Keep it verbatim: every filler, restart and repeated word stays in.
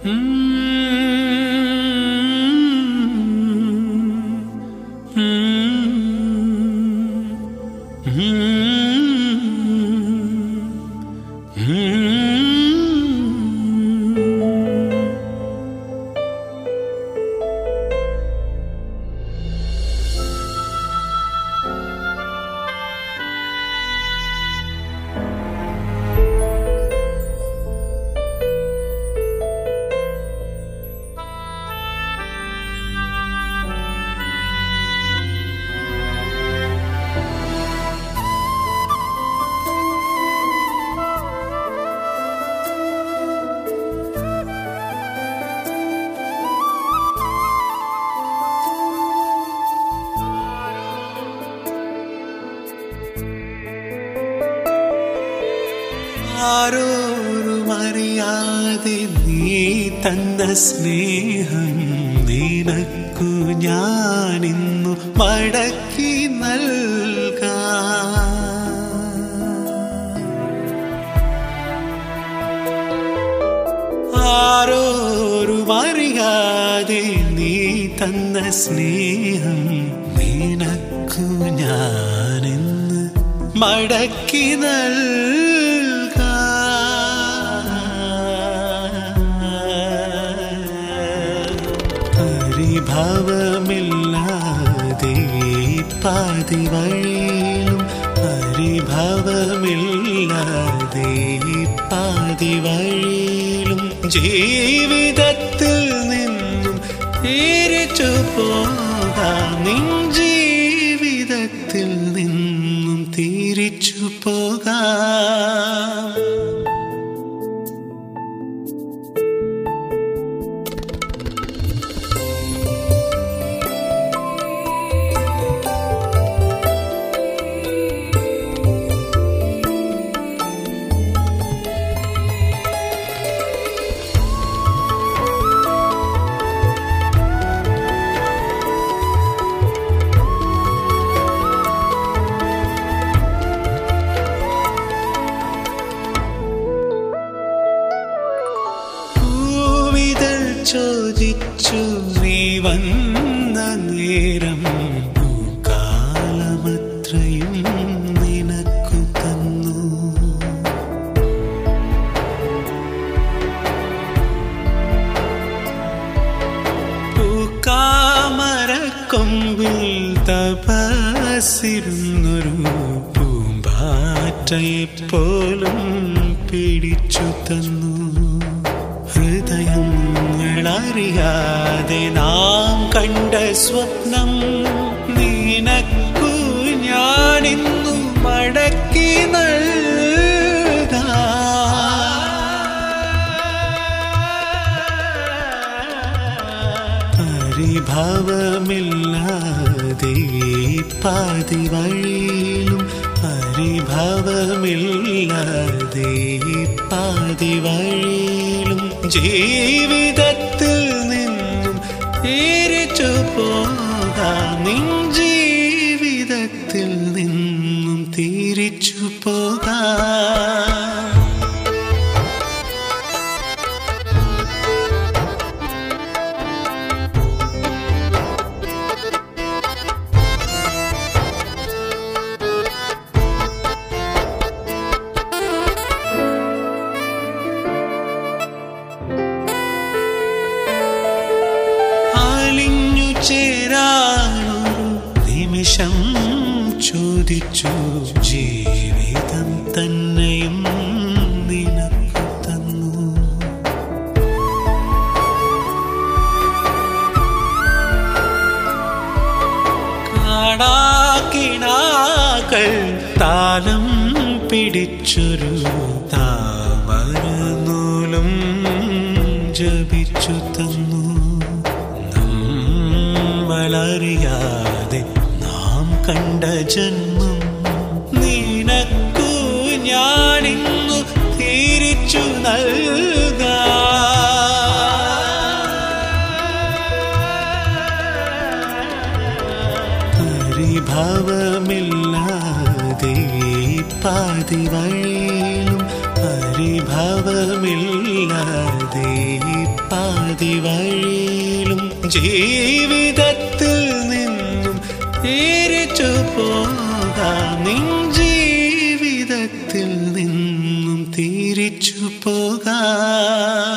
ആരോരുമറിയാതെ നീ തന്ന സ്നേഹം നിനക്കു ഞാനിന്നു മടക്കി നൽകാം. ആരോരുമറിയാതെ നീ തന്ന സ്നേഹം നിനക്കു ഞാനിന്ന് മടക്കി നൽകാം. പരിഭവമില്ലാതെ പാതി വഴിയിലും പരിഭവമില്ലാതെ പാതി വഴിയിലും ജീവിതത്തിൽ നിന്നും തിരിച്ചു പോകാം. നിൻ ജീവിതത്തിൽ നിന്നും തിരിച്ചു പോകാം. ചോദിച്ചു നീ വന്ന നേരം കാലമത്രയും നിനക്കു തന്നു. പൂക്കാമരക്കൊമ്പിൽ തപസ്സിരുന്നൊരു പൂമ്പാറ്റയെപ്പോലും പിടിച്ചു തന്നു. ഹൃദയങ്ങളറിയാതെ നാം കണ്ട സ്വപ്നം നിനക്കു ഞാനിന്നു മടക്കി നൽകാം. പരിഭവമില്ലാതെ പാതി വഴിയിലും പരിഭവമില്ലാതെ പാതി വഴിയിലും ജീവിതത്തിൽ നിന്നും തിരിച്ചു പോകാം. നിൻ ജീവിതത്തിൽ നിന്നും തിരിച്ചു പോകാം. ചേരാനൊരു നിമിഷം ചോദിച്ചു ജീവിതം തന്നെയും നിനക്കു തന്നു. കാണാക്കിണാക്കൾ താലം പിടിച്ചൊരു താമരനൂലും ജപിച്ചു തന്നു. അറിയാതെ നാം കണ്ട ജന്മം നിനക്കു ഞാനിന്നു തിരിച്ചു നൽകാം. പരിഭവമില്ലാതെ പാതി വഴിയിലും പരിഭവമില്ലാതെ പാതി വഴിയിലും ജീവിതത്തിൽ നിന്നും തിരിച്ചു പോകാം നിൻ ജീവിതത്തിൽ നിന്നും തിരിച്ചു പോകാം